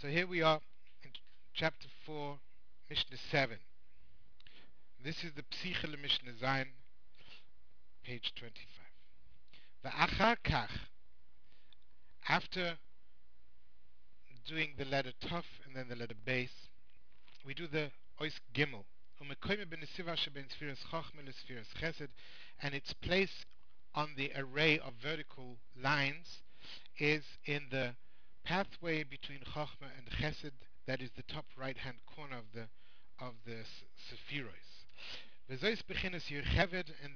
So here we are in chapter 4, Mishnah 7. This is the Psichel Mishnah Zayin, page 25. V'achar kach, after doing the letter Tuf and then the letter Beis, we do the Ois Gimel. Umekoyme benesiva sheben Sfiras Chochmeh leSfiras Chesed, and its place on the array of vertical lines is in the pathway between Chochmah and Chesed, that is the top right-hand corner of the Sephiros. V'zois bechinas Yercheved, and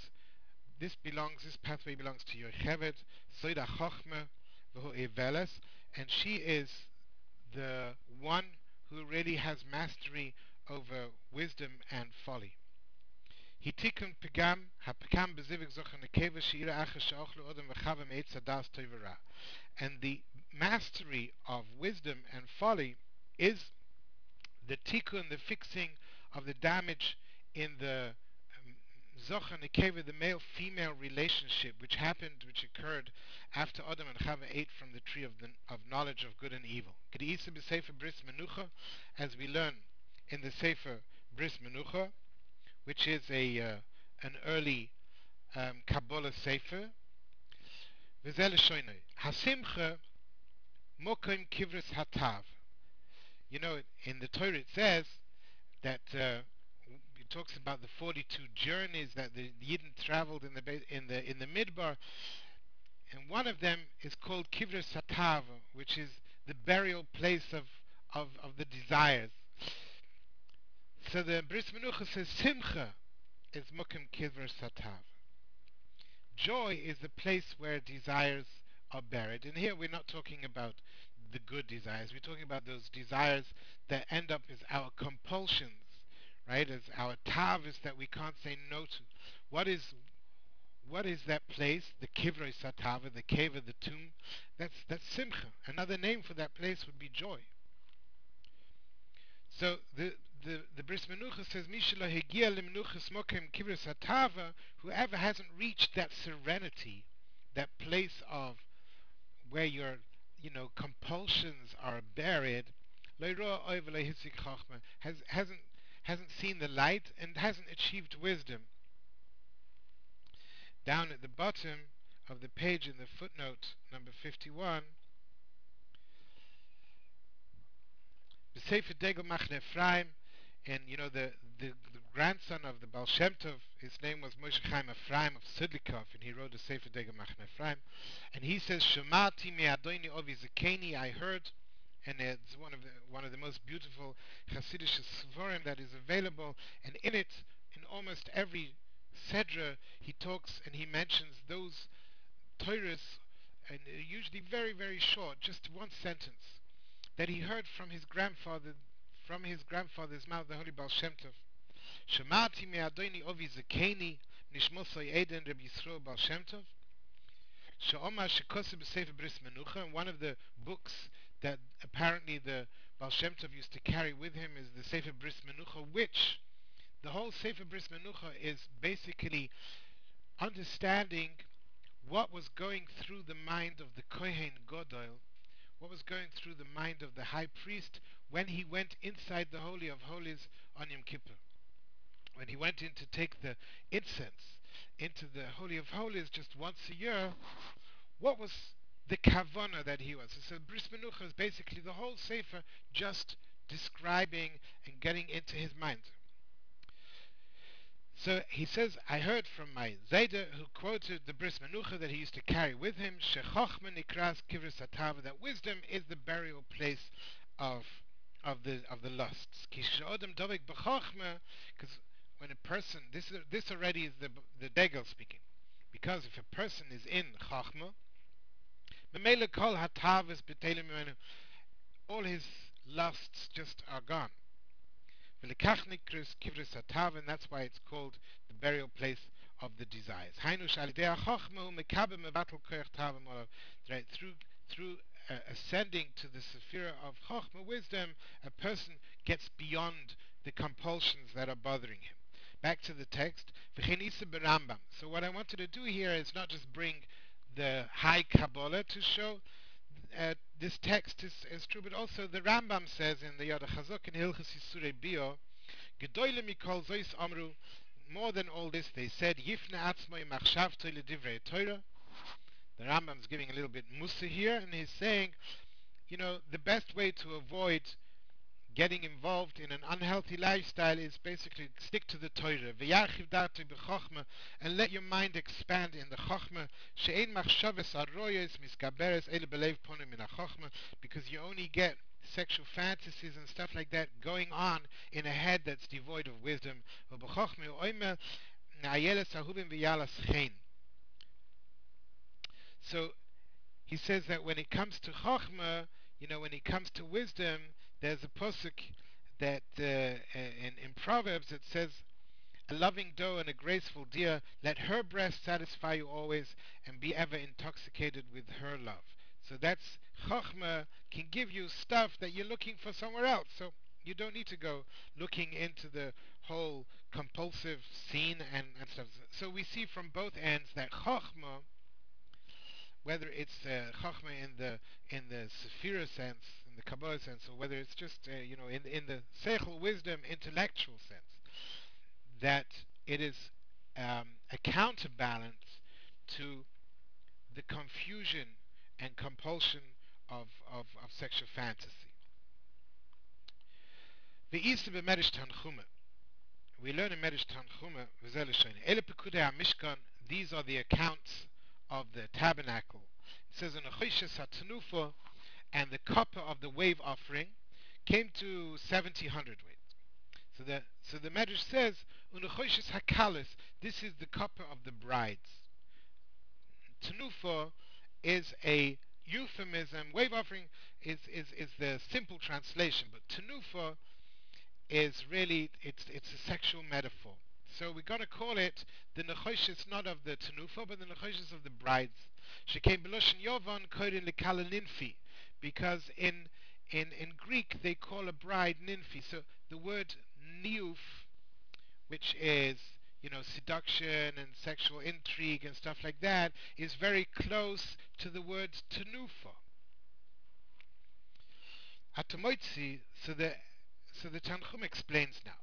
this pathway belongs to Yercheved, Soida Chochmah v'hu Eveles, and she is the one who really has mastery over wisdom and folly. Hitikun pigam hapikam bezivik zocher nekeva sheira acher sheochlu odem v'chavim eitz adas toivara. And the mastery of wisdom and folly is the tikkun, the fixing of the damage in the zocher nekeva, the male-female relationship, which occurred after Adam and Chava ate from the tree of knowledge of good and evil. K'diisa b'sefer Bris Menucha, as we learn in the Sefer Bris Menucha, which is an early Kabbalah Sefer. V'zeh l'shoinoi hasimcha mokim kivris hatav. You know, in the Torah it says that it talks about the 42 journeys that the Yidden traveled in the Midbar, and one of them is called Kivris Hatav, which is the burial place of the desires. So the Bris Menucha says Simcha is Mokim Kivris Hatav. Joy is the place where desires are buried. And here we're not talking about the good desires. We're talking about those desires that end up as our compulsions, right? As our tavis that we can't say no to. What is that place? The kivrei satava, the cave of the tomb. That's simcha. Another name for that place would be joy. So the Bris Menucha says, Mishla hegia limnuchas mokem kivris hatava, whoever hasn't reached that serenity, that place of where your compulsions are buried, hasn't seen the light and hasn't achieved wisdom. Down at the bottom of the page in the footnote number 51, the Sefer Degel Machne Ephraim, and the grandson of the Baal Shem Tov, his name was Moshe Chaim Ephraim of Sidlikov, and he wrote the Sefer Degel Machne Ephraim, and he says, Shemati me Adoni Ovi Zekeni, I heard, and it's one of the most beautiful Hasidic Svarim that is available, and in it, in almost every Sedra, he talks and he mentions those Torahs, and usually very, very short, just one sentence, that he heard from his grandfather's mouth, the Holy Baal Shem Tov. Shemati me Adoni Ovi Zekeni, Nishmosoi Eden Reb Yisroel Baal Shem Tov. She'omar shekoseh b'sefer Bris Menucha, and one of the books that apparently the Baal Shem Tov used to carry with him is the Sefer Bris Menucha, which the whole Sefer Bris Menucha is basically understanding what was going through the mind of the Kohen Godel, what was going through the mind of the high priest when he went inside the Holy of Holies on Yom Kippur. When he went in to take the incense into the Holy of Holies just once a year, what was the kavana that he was? So Bris Menucha is basically the whole Sefer just describing and getting into his mind. So he says, I heard from my Zayda, who quoted the Bris Menucha that he used to carry with him, Shechochma nikras kivris hatava, that wisdom is the burial place of the lusts. Kishodem dovek b'chochma, because when a person, this already is the Degel speaking, because if a person is in chochma, memele kol hatavas b'telim mimenu, all his lusts just are gone. And that's why it's called the burial place of the desires. Right, through ascending to the sephira of Chochmah, wisdom, a person gets beyond the compulsions that are bothering him. Back to the text. So what I wanted to do here is not just bring the high Kabbalah to show this text is true, but also the Rambam says in the Yad HaChazok in Hilchos Yisurei Bio, Gedoyle mikol zois amru, more than all this, they said, Yifne atzmoi machshavtoi ledivrei Torah. The Rambam's giving a little bit musa here, and he's saying, the best way to avoid getting involved in an unhealthy lifestyle is basically stick to the Torah. V'yachiv dati b'chochma, and let your mind expand in the chochma. She'ein machshavas arroyes miskaberes ele belev ponim min chochma, because you only get sexual fantasies and stuff like that going on in a head that's devoid of wisdom. V'b'chochma oime na'ayeles ahubim v'yalas chen. So he says that when it comes to chokhmah, when it comes to wisdom, there's a posuk that in Proverbs it says, "A loving doe and a graceful deer, let her breast satisfy you always, and be ever intoxicated with her love." So that's chokhmah can give you stuff that you're looking for somewhere else. So you don't need to go looking into the whole compulsive scene and stuff. So we see from both ends that chokhmah, whether it's chachma in the sephira sense, in the Kabbalah sense, or whether it's just in the seichel wisdom intellectual sense, that it is a counterbalance to the confusion and compulsion of sexual fantasy. The Isa b'Medrash Tanchuma. We learn in Medrash Tanchuma, V'zeh l'shoyin, Ele pekudei HaMishkan, these are the accounts of the tabernacle. It says, in Achoshes HaTanufa, and the copper of the wave offering came to 70 hundredweight. So the Medrash says, Unachoshes HaKalis, this is the copper of the brides. Tanufa is a euphemism. Wave offering is the simple translation, but Tanufa is really, it's a sexual metaphor. So we're going to call it the nechoshes, not of the tenufa, but the nechoshes of the brides. She came beloshin yovan korin lekala ninfi, because in Greek they call a bride ninfi. So the word niuf, which is seduction and sexual intrigue and stuff like that, is very close to the word tenufa. Atamoitzi, so the Tanchum explains now.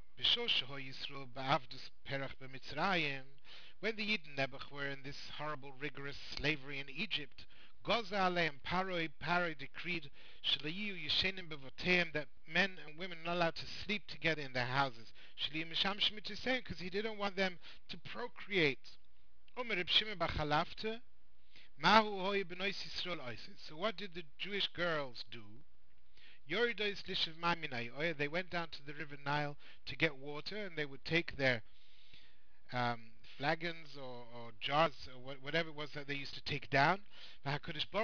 When the Yidden Nebuch were in this horrible, rigorous slavery in Egypt, Goza and Paroi decreed Shalayu Yeshenim Bevoteim, that men and women are not allowed to sleep together in their houses. Shalim Misham Shmit, because he didn't want them to procreate. Omer Reb Shimon Bachalafte, Mahu Hoi Benois Yisrael Oisis. So what did the Jewish girls do? Yoridois Lishav Maminai. They went down to the river Nile to get water, and they would take their flagons or jars or whatever it was that they used to take down. So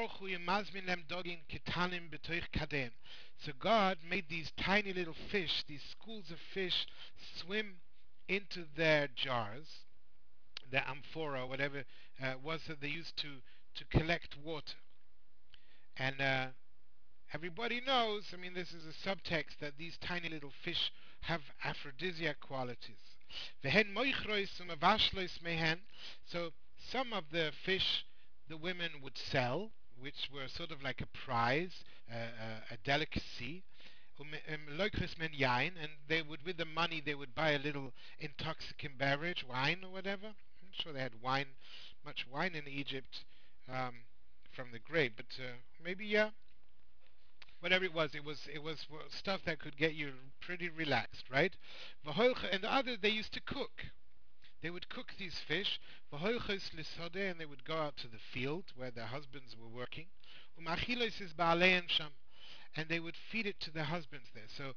God made these tiny little fish, these schools of fish, swim into their jars, their amphora, whatever was that they used to collect water. And everybody knows, this is a subtext, that these tiny little fish have aphrodisiac qualities. So some of the fish the women would sell, which were sort of like a prize, a delicacy. And they would, with the money, they would buy a little intoxicant beverage, wine or whatever. I'm sure they had much wine in Egypt from the grape, but maybe, yeah. Whatever it was stuff that could get you pretty relaxed, right? And the other, they used to cook. They would cook these fish, and they would go out to the field where their husbands were working. And they would feed it to their husbands there. So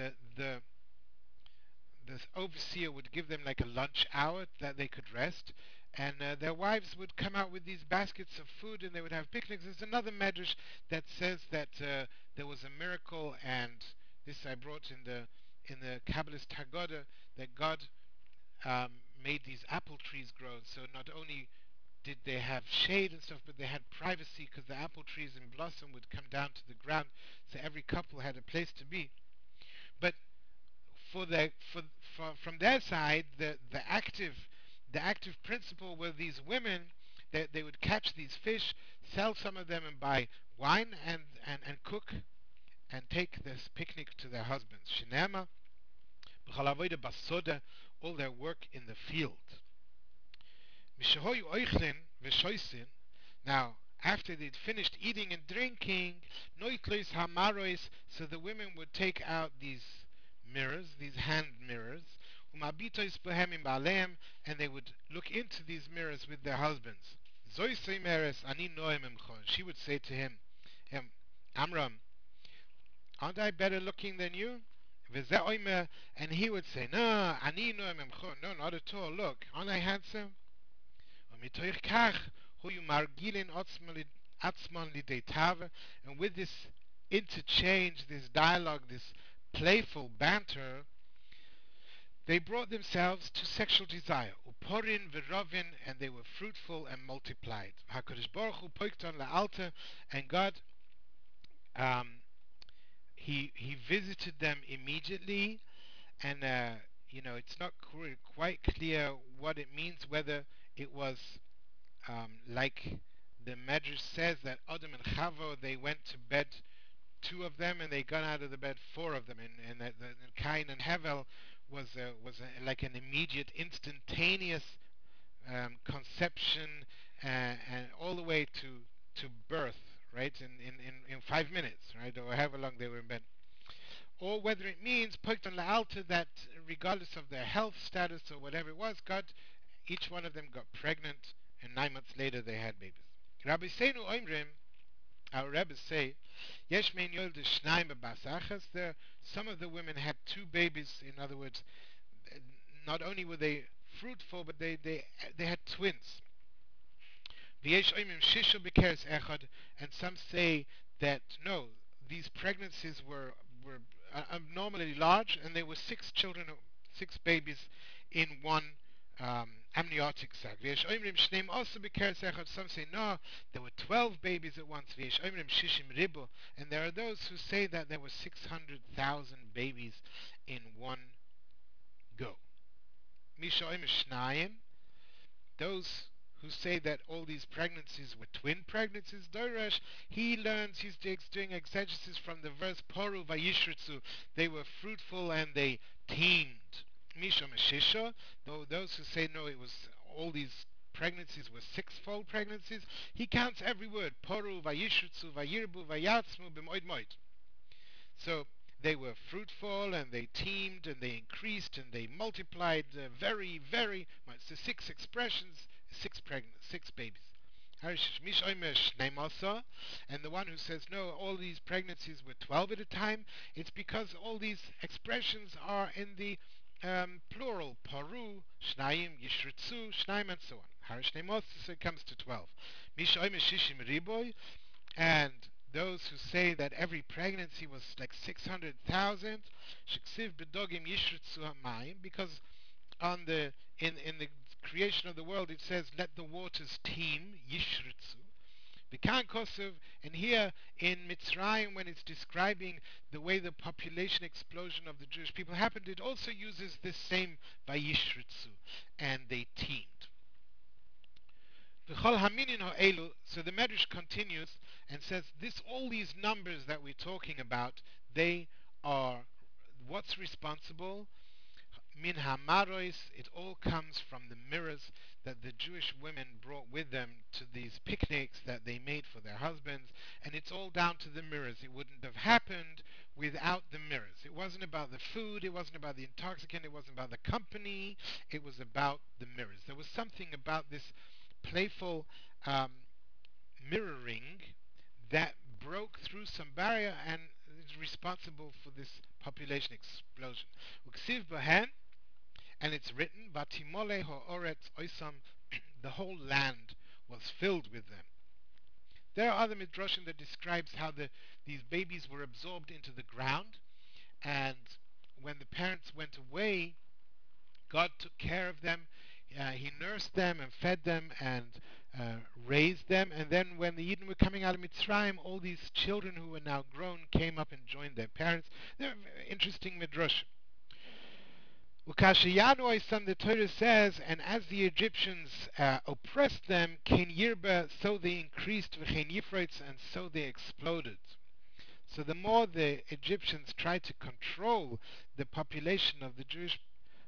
the overseer would give them like a lunch hour that they could rest, and their wives would come out with these baskets of food, and they would have picnics. There's another medrash that says that there was a miracle, and this I brought in the Kabbalist Haggadah, that God made these apple trees grow. So not only did they have shade and stuff, but they had privacy, because the apple trees in blossom would come down to the ground, so every couple had a place to be. But from their side, the active principle were these women They would catch these fish, sell some of them, and buy wine and cook and take this picnic to their husbands. Shinema, b'chalavoida basoda, all their work in the field. Mishahoyu oichlin v'shoisin. Now, after they'd finished eating and drinking, noitlois hamarois, so the women would take out these mirrors, these hand mirrors, umabitois bohemim baleim, and they would look into these mirrors with their husbands. Zoisei meres ani noem emchon. She would say to him, Amram, aren't I better looking than you? V'zeh oimer, and he would say, no, ani noem emchon. No, not at all. Look, aren't I handsome? ומתוך כך היו מרגילים עצמם לידי תאווה, and with this interchange, this dialogue, this playful banter, they brought themselves to sexual desire. Uporin v'rovin, and they were fruitful and multiplied. HaKadosh Baruch Hu poikton la'alta, and God, um, he visited them immediately, and it's not quite clear what it means, whether it was like the Medrash says that Adam and Chava, they went to bed, two of them, and they got out of the bed, four of them, and Cain and Hevel like an immediate, instantaneous conception, and all the way to birth, right, in 5 minutes, right, or however long they were in bed. Or whether it means Pokton La'alta, that regardless of their health status or whatever it was, God, each one of them got pregnant, and 9 months later they had babies. Rabbi Seinu Oimrim, our rabbis say, Yesh mein yol de shnaim b'basachas. There, some of the women had two babies. In other words, not only were they fruitful, but they had twins. V'yesh oimrim shishu b'keres echad, and some say that no, these pregnancies were abnormally large, and there were six children, six babies in one amniotic sac. V'yesh oimrim shneim also b'keres echad. Some say no, there were 12 babies at once. V'yesh oimrim shishim ribu, and there are those who say that there were 600,000 babies in one go. Misha oimrim shnayim, those who say that all these pregnancies were twin pregnancies, Doresh, he learns, he's doing exegesis from the verse Poru Vayishritzu, they were fruitful and they teemed. Misha Meshisha, though those who say no, it was all these pregnancies were sixfold pregnancies, he counts every word, Poru Vayishritzu Vayirbu Vayatzmu B'moid Moid. So they were fruitful and they teemed and they increased and they multiplied very, very much. So six expressions, six babies. And the one who says no, all these pregnancies were 12 at a time, it's because all these expressions are in the plural, paru, shnayim, yishritzu, shnayim, and so on. So it comes to 12. And those who say that every pregnancy was like 600,000, shiksiv bedogim yishritzu hamayim, because in the creation of the world it says let the waters teem, yishritzu. Bikan Kosov, and here in Mitzrayim, when it's describing the way the population explosion of the Jewish people happened, it also uses this same vayishritzu, and they teemed. So the Medrash continues and says, all these numbers that we're talking about, they are what's responsible? Min hamarois, it all comes from the mirrors that the Jewish women brought with them to these picnics that they made for their husbands, and it's all down to the mirrors. It wouldn't have happened without the mirrors. It wasn't about the food, it wasn't about the intoxicant, it wasn't about the company, it was about the mirrors. There was something about this playful mirroring that broke through some barrier and is responsible for this population explosion. Uksiv Bahen, and it's written, Vatimole ha'oretz oisam, the whole land was filled with them. There are other midrashim that describes how these babies were absorbed into the ground, and when the parents went away, God took care of them. He nursed them and fed them and raised them. And then when the Yidden were coming out of Mitzrayim, all these children who were now grown came up and joined their parents. They're interesting midrash. Ukashiyanu Oisan, the Torah says, and as the Egyptians oppressed them, Ken Yirba, so they increased, V'chein Yifritz, and so they exploded. So the more the Egyptians tried to control the population of the Jewish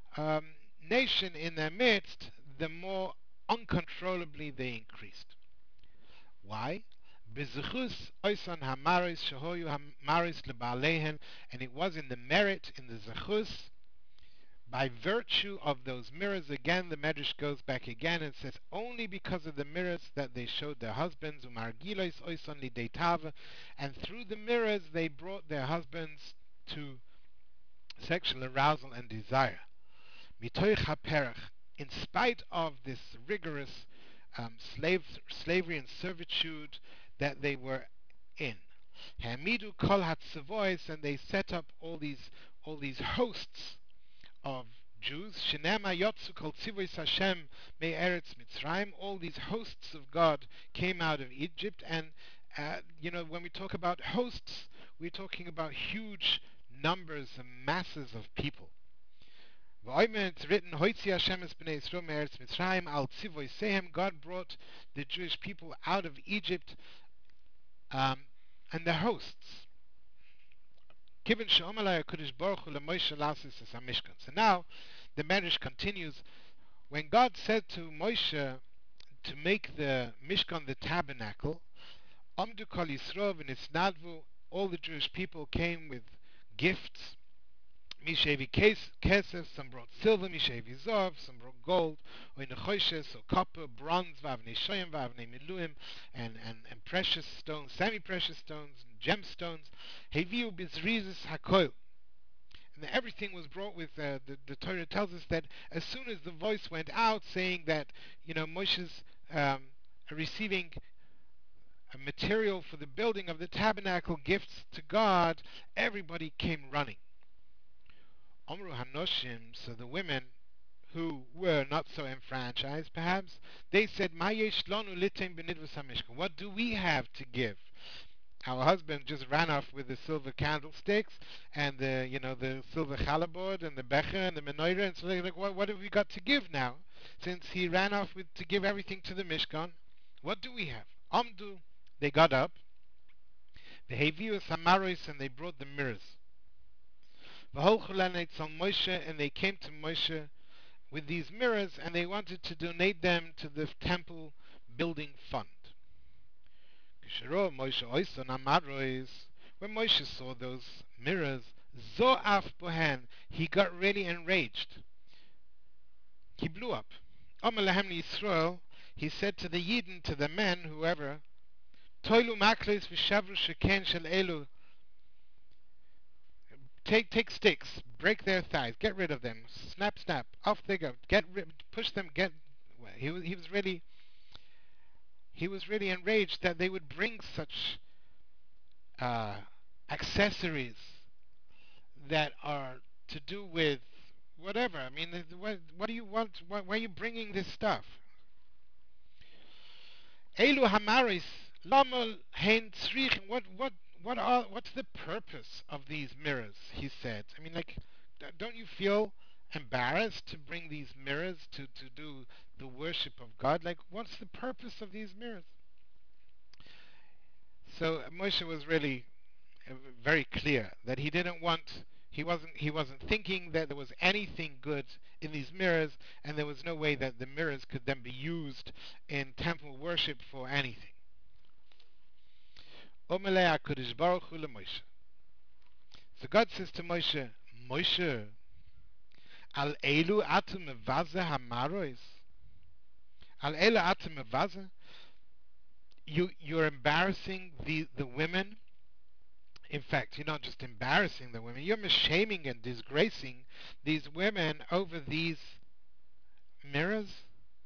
nation in their midst, the more uncontrollably they increased. Why? Bezuchus oisan hamaris shehoyu hamaris lebalehen, and it was in the merit, in the zechus, by virtue of those mirrors. Again, the Medrash goes back again and says, only because of the mirrors that they showed their husbands, umargilois oisan lidetava, and through the mirrors they brought their husbands to sexual arousal and desire. Mitoich haperach, in spite of this rigorous slavery and servitude that they were in. Hamidu kol hatzavois, and they set up all these hosts of Jews. Shenema yotzu kol tzivois Hashem me eretz Mitzrayim. All these hosts of God came out of Egypt, and when we talk about hosts, we're talking about huge numbers and masses of people. It's written, Hoitzi Hashem es b'nei Yisrael me'eretz Mitzrayim al tzivoisehem. God brought the Jewish people out of Egypt, and the hosts. Given she'omalai HaKadosh Baruch Hu leMoshe lasis es HaMishkan. So now the Medrash continues. When God said to Moshe to make the Mishkan, the tabernacle, Amdu kol Yisrael v'nisnadvu, all the Jewish people came with gifts. Mishevi kesef, some brought silver, Mishevi zov, some brought gold, or nechoshes, or copper, bronze, vavnei shoyim, vavnei miluim, and precious stones, semi-precious stones, and gemstones. Heviu bizrizis hakoil. And everything was brought with, the Torah tells us that as soon as the voice went out saying that, Moshe's receiving a material for the building of the tabernacle, gifts to God, everybody came running. Omru Hanoshim, so the women who were not so enfranchised, perhaps, they said, Ma yesh lanu litem b'nidvus hamishkan. What do we have to give? Our husband just ran off with the silver candlesticks and the silver chalabod and the becher and the menorah, and so they're like, what have we got to give now? Since he ran off to give everything to the Mishkan, what do we have? Amdu, they got up, the Hevius Hamaros, and they brought the mirrors. And they came to Moshe with these mirrors, and they wanted to donate them to the temple building fund. When Moshe saw those mirrors, Zo'af Bohan, he got really enraged. He blew up. Yisrael, he said to the Yidden, to the men, whoever, Toilu makles v'shavru sheken shel elu. Take sticks, break their thighs, get rid of them, snap, off they go, push them, he was really enraged that they would bring such accessories that are to do with whatever. I mean, what do you want? Why are you bringing this stuff? Elu hamaris lamol hein tzrich. What's the purpose of these mirrors? He said. I mean, like, don't you feel embarrassed to bring these mirrors to do the worship of God? Like, what's the purpose of these mirrors? So Moshe was really very clear that he wasn't thinking that there was anything good in these mirrors, and there was no way that the mirrors could then be used in temple worship for anything. Omelei HaKadosh Baruch Hu leMoshe. So God says to Moshe, Moshe, Al elu atu mevaze hamaros. Al elu atu mevaze. You're embarrassing the women. In fact, you're not just embarrassing the women, you're shaming and disgracing these women over these mirrors.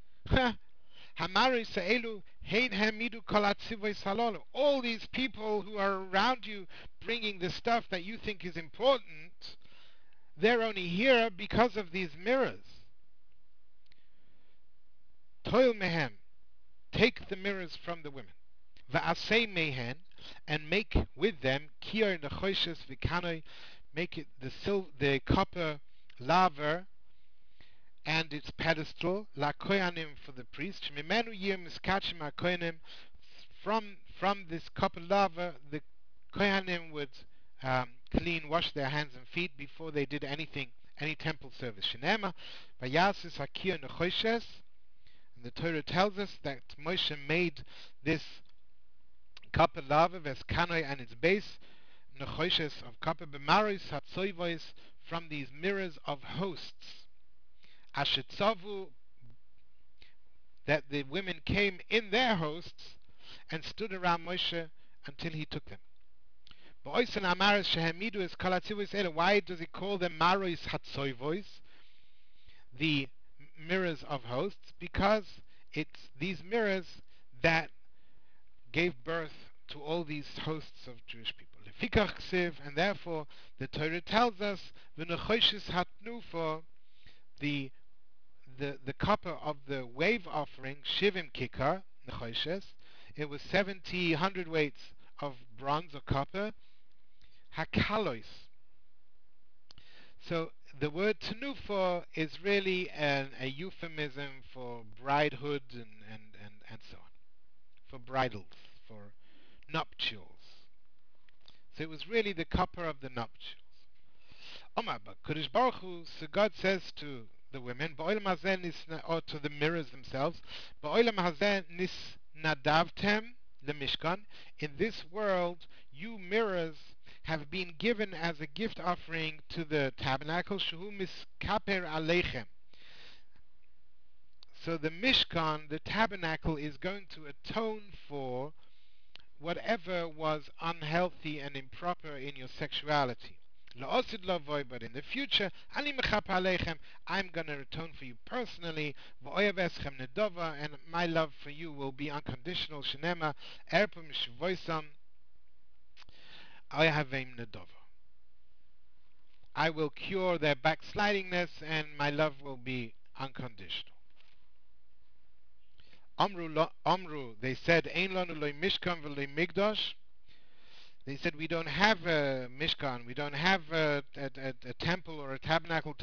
All these people who are around you bringing the stuff that you think is important, they're only here because of these mirrors. Toil mehem, take the mirrors from the women. Va'asei mehen, and make with them kior nechoshes v'kanoi, make it the copper laver and its pedestal, la koyanim for the priest, shemimenu yim miskachim ha-koyanim, from this cup of lava, the koyanim would wash their hands and feet before they did anything, any temple service. Shenema, vayasis hakir nechoshes, and the Torah tells us that Moshe made this cup of lava, veskanoi, and its base, nechoshes of copper, b'maris hatzoivois, from these mirrors of hosts, ashitzavu, that the women came in their hosts and stood around Moshe until he took them. Why does he call them maros hatzoivois, the mirrors of hosts? Because it's these mirrors that gave birth to all these hosts of Jewish people. And therefore the Torah tells us for the copper of the wave offering, Shivim Kikar, Nechoshes, it was 70 hundredweights of bronze or copper, Hakalois. So the word tenufa is really a euphemism for bridehood and so on, for bridals, for nuptials. So it was really the copper of the nuptials. Omar, but Kodesh Baruch Hu, so God says to the women, or to the mirrors themselves, nis nadavtem the Mishkan. In this world, you mirrors have been given as a gift offering to the tabernacle, shuhu miskaper aleichem. So the Mishkan, the tabernacle, is going to atone for whatever was unhealthy and improper in your sexuality. But in the future, I'm going to atone for you personally, and my love for you will be unconditional. Shenema, erpum shvoisam, I will cure their backslidingness, and my love will be unconditional. Amru, they said, Ein lanu loy mishkan v'loy migdosh. They said, we don't have a mishkan, we don't have a temple or a tabernacle.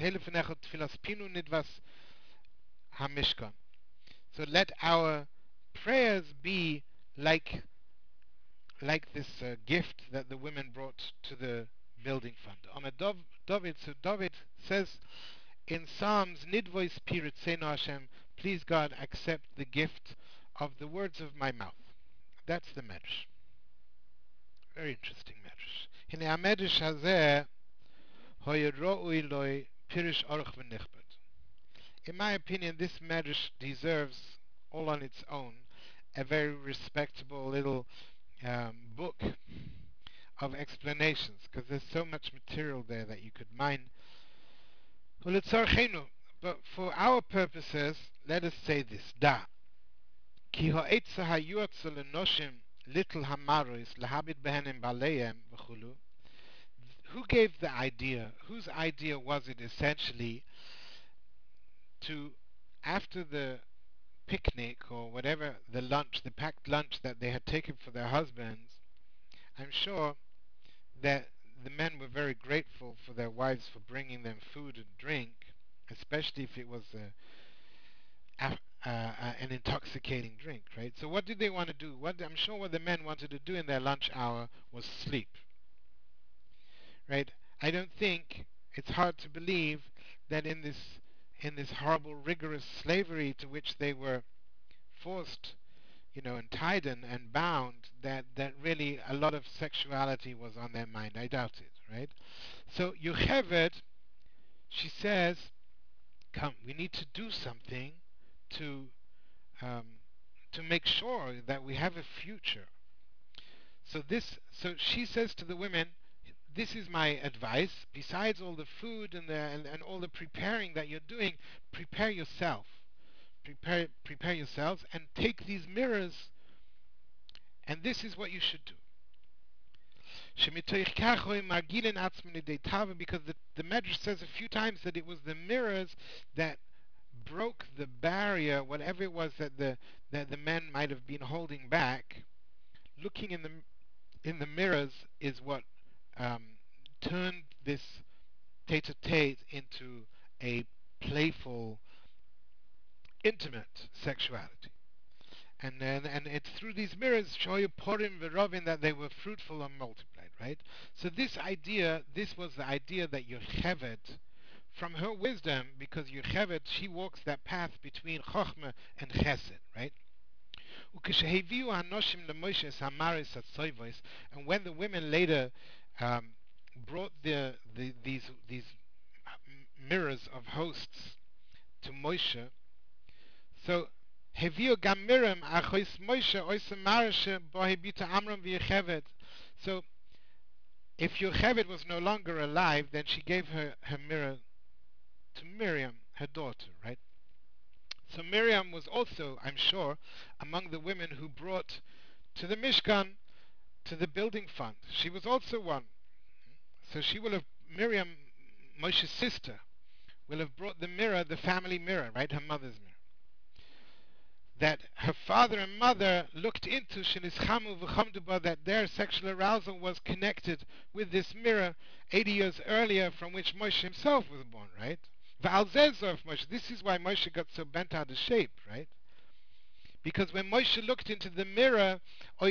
So let our prayers be like this gift that the women brought to the building fund. David says in Psalms, Nidvois Piritzenu Hashem, please God, accept the gift of the words of my mouth. That's the medrash. Very interesting medrash. Hine ha-medrash hazeh hoye ro'ui loy pirish aruch v'nichbed. In my opinion, this medrash deserves, all on its own, a very respectable little book of explanations, because there's so much material there that you could mine. But for our purposes, let us say this: Da ki ha'etza hayotza lenoshim little hamaros lahabit behenim baleim v'chulu. Who gave the idea? Whose idea was it essentially to, after the picnic or whatever, the lunch, the packed lunch that they had taken for their husbands? I'm sure that the men were very grateful for their wives for bringing them food and drink, especially if it was an intoxicating drink, right? So what did they want to do? I'm sure what the men wanted to do in their lunch hour was sleep, right? I don't think, it's hard to believe that in this horrible, rigorous slavery to which they were forced, and tied and bound, that really a lot of sexuality was on their mind. I doubt it, right? So Yocheved, she says, come, we need to do something to make sure that we have a future. So she says to the women, this is my advice. Besides all the food and all the preparing that you're doing, prepare yourself. Prepare yourselves and take these mirrors, and this is what you should do. Because the Medrash says a few times that it was the mirrors that broke the barrier, whatever it was that the men might have been holding back. Looking in the mirrors is what turned this tete-a-tete into a playful intimate sexuality. And it's through these mirrors, shoyu porim v'rovin, that they were fruitful and multiplied, right? So this was the idea that Yocheved, from her wisdom, because Yocheved, she walks that path between Chochmah and Chesed, right? Ukesheheviu hanoshim leMoshe es hamaris atzoivos, and when the women later um, brought these mirrors of hosts to Moshe, so Heviu gam Miriam achois Moshe oisem marishe bo hebita Amram v'Yocheved. So if Yocheved was no longer alive, then she gave her mirror to Miriam, her daughter, right? So Miriam was also, I'm sure, among the women who brought to the Mishkan, to the building fund. She was also one. So she will have, Miriam, Moshe's sister, will have brought the mirror, the family mirror, right? Her mother's mirror. That her father and mother looked into Shinizchamu v'chamduba, that their sexual arousal was connected with this mirror 80 years earlier, from which Moshe himself was born, right? V'al zeh zof Moshe. This is why Moshe got so bent out of shape, right? Because when Moshe looked into the mirror,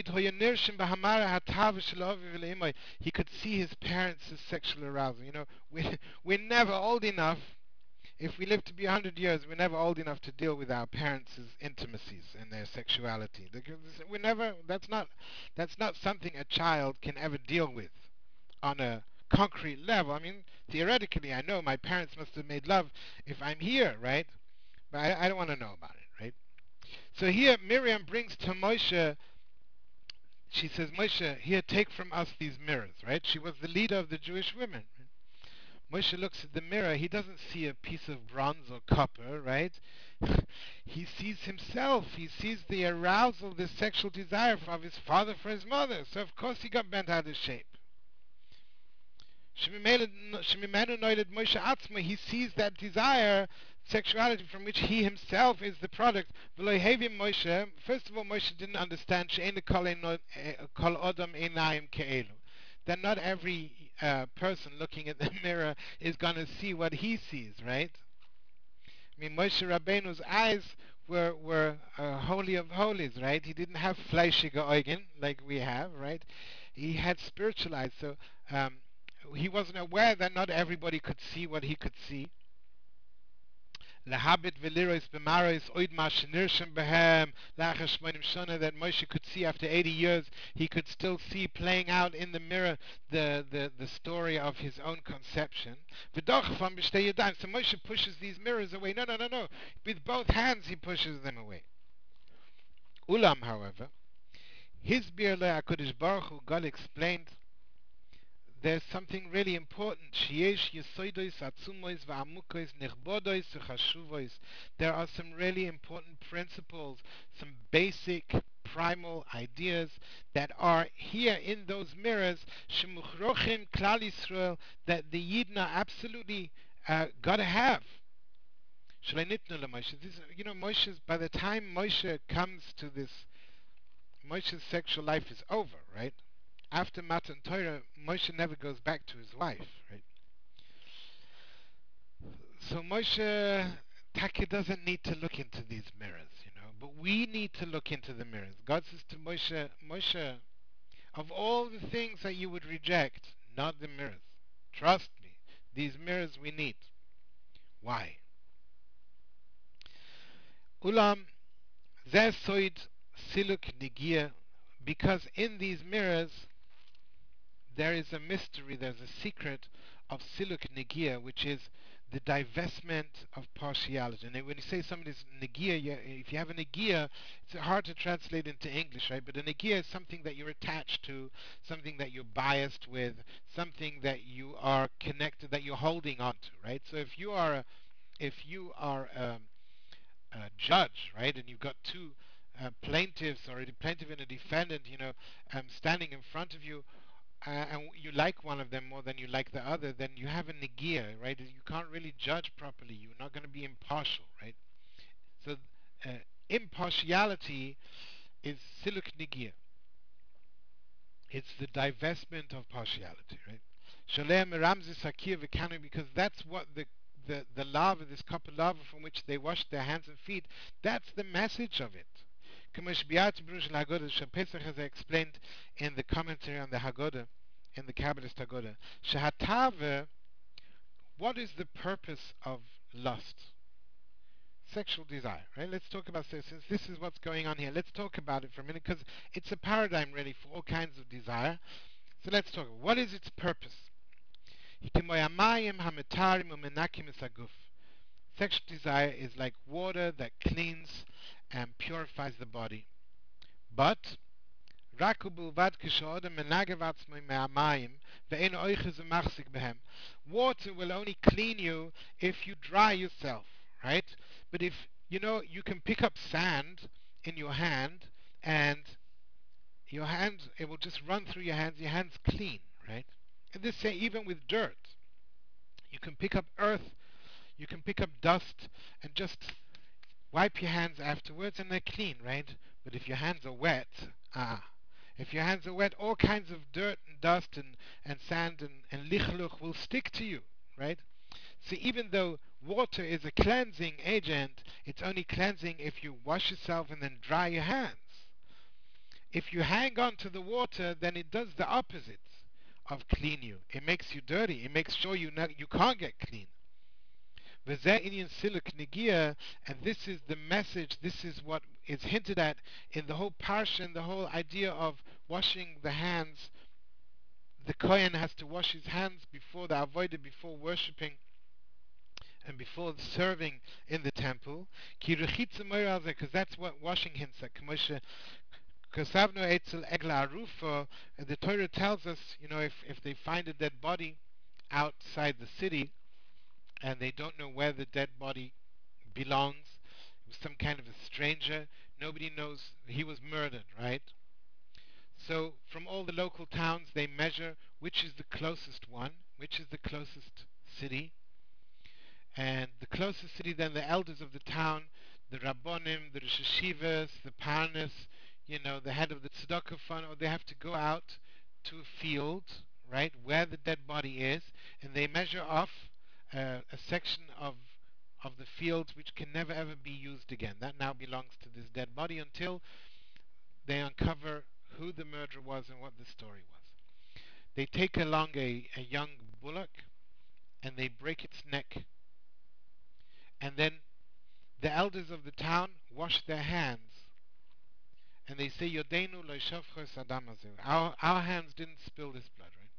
he could see his parents' sexual arousal. You know, we're never old enough. If we live to be 100 years, we're never old enough to deal with our parents' intimacies and their sexuality. We're never. That's not something a child can ever deal with on a concrete level. I mean, theoretically, I know my parents must have made love if I'm here, right? But I don't want to know about it, right? So here Miriam brings to Moshe, she says, Moshe, here, take from us these mirrors, right? She was the leader of the Jewish women. Moshe looks at the mirror, he doesn't see a piece of bronze or copper, right? He sees himself, he sees the arousal, the sexual desire of his father for his mother. So of course he got bent out of shape. Shemimenu noited Moshe Atzma, he sees that desire, sexuality from which he himself is the product. Moshe, first of all, Moshe didn't understand kol odam einayim ke'elu, that not every person looking at the mirror is going to see what he sees, right? I mean, Moshe Rabbeinu's eyes were holy of holies, right? He didn't have fleischige Augen like we have, right? He had spiritual eyes, so he wasn't aware that not everybody could see what he could see. Lehabit v'liros b'maros oid ma shenirshim behem lacher shmonim shana, that Moshe could see after 80 years, he could still see playing out in the mirror the story of his own conception. V'doch from b'shtei yadayim, so Moshe pushes these mirrors away. No. With both hands he pushes them away. Ulam, however, his bir le'HaKadosh Baruch Hu, God explained, there's something really important. There are some really important principles, some basic primal ideas that are here in those mirrors, that the Yidden are absolutely gotta have. Moshe's, by the time Moshe comes to this, Moshe's sexual life is over, right? After Matan Torah, Moshe never goes back to his wife, right? So Moshe Taki doesn't need to look into these mirrors, but we need to look into the mirrors. God says to Moshe, Moshe, of all the things that you would reject, not the mirrors. Trust me, these mirrors we need. Why? Ulam zeh soid siluk nigia, because in these mirrors there is a mystery, there's a secret of siluk negia, which is the divestment of partiality. And when you say somebody's negia, if you have a negia, it's hard to translate into English, right? But a negia is something that you're attached to, something that you're biased with, something that you are connected, that you're holding on to, right? So if you are a judge, right, and you've got two plaintiffs, or a plaintiff and a defendant, standing in front of you, and you like one of them more than you like the other, then you have a negia, right? You can't really judge properly. You're not going to be impartial, right? So uh, impartiality is siluk negia. It's the divestment of partiality, right? Shalem Ramzis Hakir V'Kanu, because that's what the lava, this cup of lava from which they washed their hands and feet, that's the message of it. Kamash Biat Brush Haggadah, Pesach has explained in the commentary on the Haggadah, in the Kabbalist Haggadah. Shahatave, what is the purpose of lust? Sexual desire, right? Let's talk about sex. Since this is what's going on here, let's talk about it for a minute because it's a paradigm really for all kinds of desire. So let's talk about what is its purpose. Sexual desire is like water that cleans and purifies the body. But water will only clean you if you dry yourself, right? But if you know you can pick up sand in your hand and your hand it will just run through your hands clean, right? And this say even with dirt. You can pick up earth, you can pick up dust and just wipe your hands afterwards and they're clean, right? But if your hands are wet, if your hands are wet, all kinds of dirt and dust and sand and lichluch will stick to you, right? So even though water is a cleansing agent, it's only cleansing if you wash yourself and then dry your hands. If you hang on to the water, then it does the opposite of clean you. It makes you dirty. It makes sure you can't get clean. V'zeh inyan siluk negia, and this is the message, this is what is hinted at in the whole parsha and the whole idea of washing the hands. The Kohen has to wash his hands before the avodah, before worshipping and before serving in the temple. Because that's what washing hints at. Kosavno etzel egla arufa, the Torah tells us, if they find a dead body outside the city and they don't know where the dead body belongs, it was some kind of a stranger, nobody knows, he was murdered, right? So from all the local towns they measure which is the closest one, which is the closest city, and the closest city, then the elders of the town, the Rabbonim, the Rosh Hashivas, the Parnas, the head of the Tzedakah fund, or they have to go out to a field, right, where the dead body is, and they measure off a section of the field which can never ever be used again. That now belongs to this dead body until they uncover who the murderer was and what the story was. They take along a young bullock and they break its neck, and then the elders of the town wash their hands and they say, Yodenu lo shavchos adam hazeh. Our hands didn't spill this blood, right?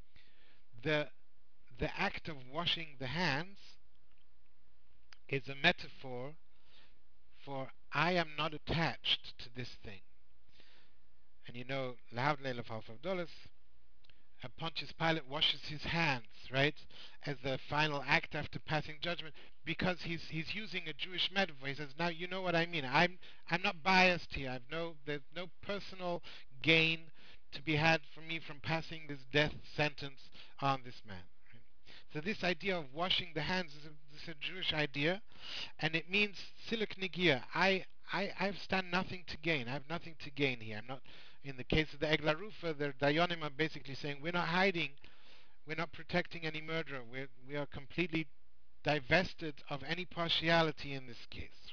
The act of washing the hands is a metaphor for I am not attached to this thing. And Lahavdei Lev Halfav Dolos, Pontius Pilate washes his hands, right, as the final act after passing judgment, because he's using a Jewish metaphor. He says, now you know what I mean. I'm not biased here. There's no personal gain to be had from me from passing this death sentence on this man. Right? So this idea of washing the hands is a Jewish idea, and it means siluk nigia. I stand nothing to gain. I have nothing to gain here. I'm not. In the case of the Egla Rufa, the Dayanim are basically saying we're not hiding, we're not protecting any murderer. We are completely divested of any partiality in this case.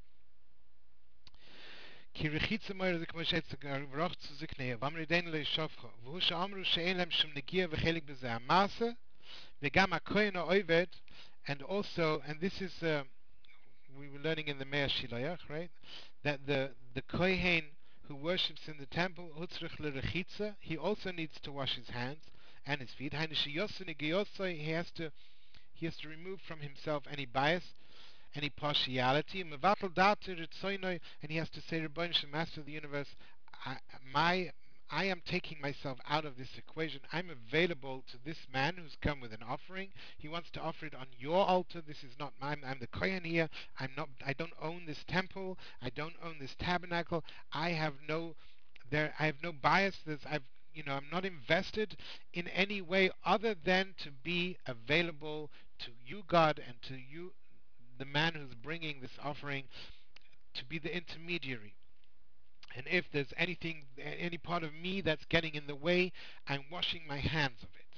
כי רחיצה מויר זה כמו שברוך צוזקניה, ואמרידנו לא ישופכו, והוא שאמרו שאין להם שום נגיע וחלק בזה המעשה, וגם הכהן העובד, and also, and this is, we were learning in the Meah Shiloach, right, that the Kohen who worships in the temple, he also needs to wash his hands and his feet. He has to remove from himself any bias, any partiality, and he has to say, Rebbeinu Shem, Master of the universe, I, my I am taking myself out of this equation. I'm available to this man who's come with an offering. He wants to offer it on your altar. This is not mine. I'm the Kohen here. I don't own this temple. I don't own this tabernacle. I have no bias. I'm not invested in any way other than to be available to you, God, and to you, the man who's bringing this offering, to be the intermediary. And if there's any part of me that's getting in the way, I'm washing my hands of it.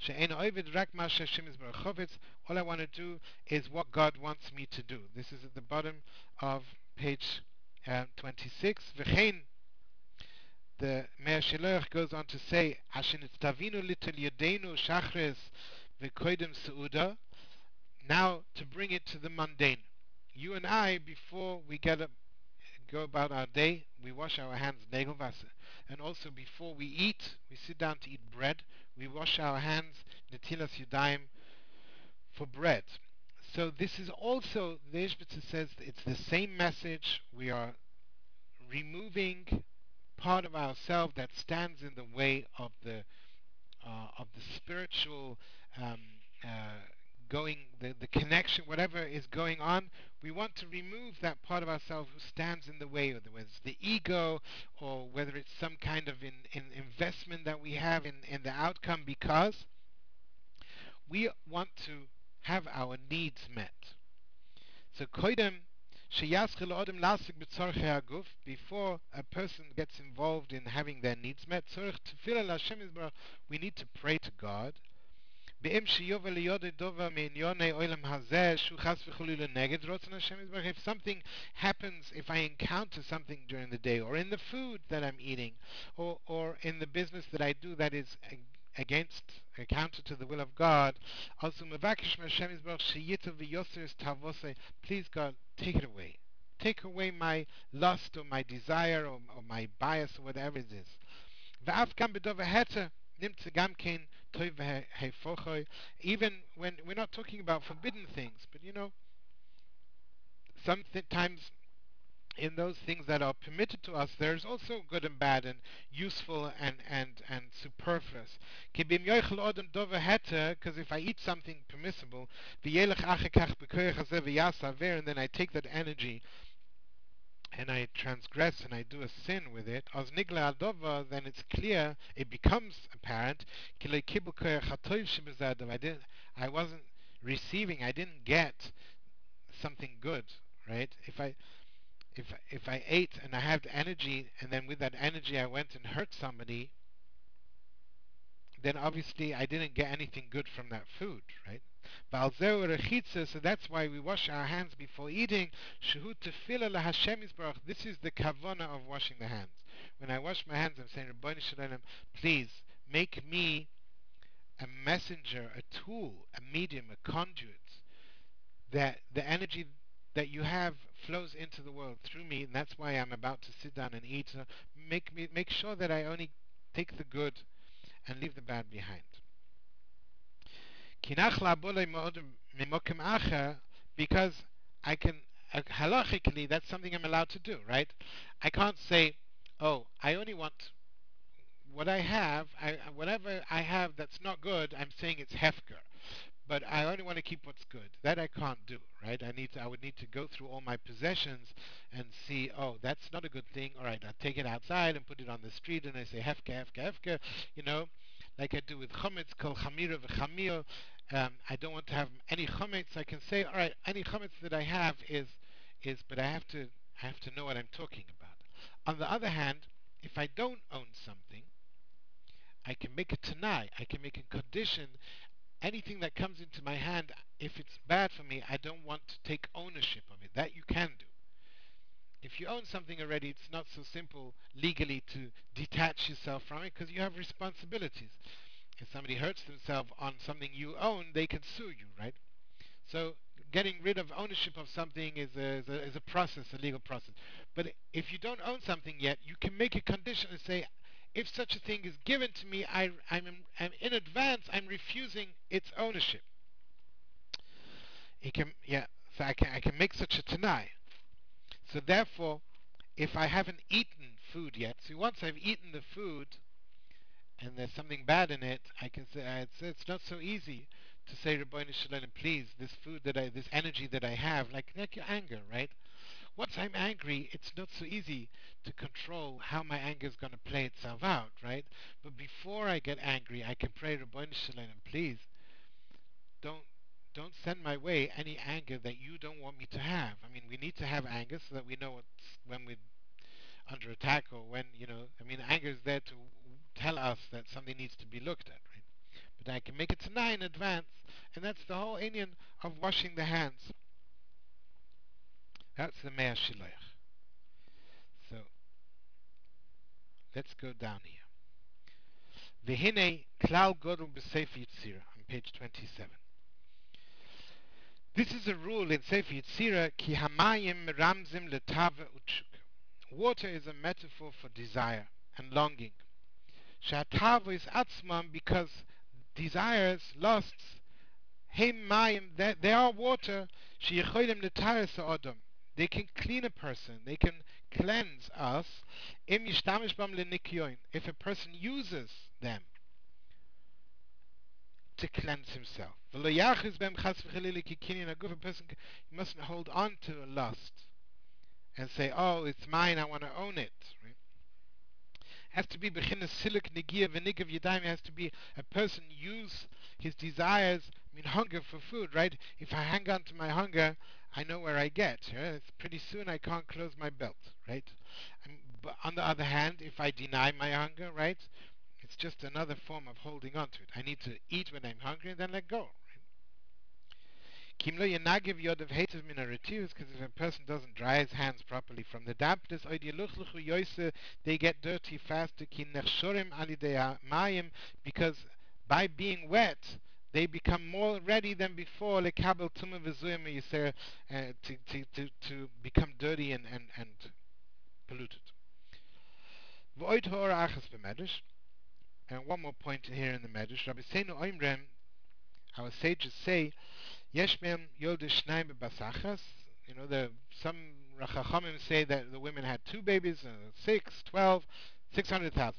She'ein oived rak ma she'Hashem yisbarach chovetz. All I want to do is what God wants me to do. This is at the bottom of page 26. V'chein, the Meir Shilach goes on to say, Ashin tavinu litel yedenu shachres v'koidem seuda. Now to bring it to the mundane. You and I, before we get up, go about our day, we wash our hands, Negelwasser. And also before we eat, we sit down to eat bread, we wash our hands, Netilas Yadayim, for bread. So this is also, the Ishbitzer says, it's the same message. We are removing part of ourselves that stands in the way of the spiritual um, uh, going, the connection, whatever is going on. We want to remove that part of ourselves who stands in the way, whether it's the ego or whether it's some kind of in investment that we have in the outcome, because we want to have our needs met. So koidem sheyaschil odem lasik b'tzorchei haguf, before a person gets involved in having their needs met, tzorch tefillah l'Hashem yisbarach, we need to pray to God. Be'im sheyovel liyodei dova mi'inyonei olam hazeh shu chas v'chulila neged rotzon Hashem yisbarach. If something happens, if I encounter something during the day, or in the food that I'm eating, or in the business that I do that is against, counter to the will of God, also mevakish Hashem yisbarach sheyitav v'yoser tavosei. Please God, take it away. Take away my lust or my desire or my bias or whatever it is. V'af gam b'dova heter nimtze gam kein toiv v'hefochoi. Even when we're not talking about forbidden things, but sometimes in those things that are permitted to us, there's also good and bad and useful and superfluous. Because if I eat something permissible, and then I take that energy and I transgress and I do a sin with it, then it's clear, it becomes apparent, I wasn't receiving, I didn't get something good, right? If I ate and I had energy, and then with that energy I went and hurt somebody, then obviously I didn't get anything good from that food, right? So that's why we wash our hands before eating. This is the kavana of washing the hands. When I wash my hands, I'm saying, Ribono Shel Olam, please make me a messenger, a tool, a medium, a conduit, that the energy that you have flows into the world through me, and that's why I'm about to sit down and eat. So make sure that I only take the good and leave the bad behind. Because I can, halachically, that's something I'm allowed to do, right? I can't say, oh, I only want what I have, whatever I have that's not good, I'm saying it's hefker. But I only want to keep what's good. That I can't do, right? I would need to go through all my possessions and see, oh, that's not a good thing. All right, I'll take it outside and put it on the street, and I say hefka, hefka, hefka, like I do with chametz, kol chamira v'chamil. I don't want to have any chametz. I can say, all right, any chametz that I have but I have to know what I'm talking about. On the other hand, if I don't own something, I can make a tanai. I can make a condition. Anything that comes into my hand, if it's bad for me, I don't want to take ownership of it. That you can do. If you own something already, it's not so simple legally to detach yourself from it, because you have responsibilities. If somebody hurts themselves on something you own, they can sue you, right? So getting rid of ownership of something is a process, a legal process. But if you don't own something yet, you can make a condition and say, if such a thing is given to me, I'm in advance, I'm refusing its ownership. So I can make such a tanai. So therefore, if I haven't eaten food yet, so once I've eaten the food and there's something bad in it, I can say it's not so easy to say, Ribono Shel Olam, please, this food this energy that I have, like your anger, right? Once I'm angry, it's not so easy to control how my anger is going to play itself out, right? But before I get angry, I can pray, Ribono Shel Olam, please, don't don't send my way any anger that you don't want me to have. I mean, we need to have anger so that we know when we're under attack, or when, anger is there to tell us that something needs to be looked at, right? but I can make it tonight in advance. And that's the whole Indian of washing the hands. That's the Me'ah Shiloach. So let's go down here. Vehine klal goru b'Sefer Yetzirah on page 27. This is a rule in Sefer Yetzirah, ki hamayim ramzim letava utshuka. Water is a metaphor for desire and longing. Shatava is atzmam, because desires, lusts, heim mayim, they are water, sheyecholim letaris ha'odam. They can clean a person, they can cleanse us, im yishtamish bam lenikyoin, if a person uses them to cleanse himself. V'lo yachiz bem chas v'chalili ki kinyan haguf, a person, you mustn't hold on to a lust and say, oh, it's mine, I want to own it. Right? Has to be beginnes silik negia v'nigav yadayim. Has to be a person use his desires. I mean, hunger for food, right? If I hang on to my hunger, I know where I get. Yeah? It's pretty soon I can't close my belt, right? But on the other hand, if I deny my hunger, right, it's just another form of holding on to it. I need to eat when I'm hungry and then let go. Kimlo yenagiv yodav hatev min harativus, because if a person doesn't dry his hands properly from the dampness, they get dirty faster. Ki nechshorim alidei mayim, because by being wet, they become more ready than before. Lekabel tumah v'zuyim yiser, to become dirty and polluted. V'oid ha'or achas b'medrash, and one more point here in the medrash. Rabbi Seinu Oimrem, our sages say, Yeshmem Yolde Shnaim Basachas. You know, some Rachachamim say that the women had 2 babies, 6, 12, 600,000.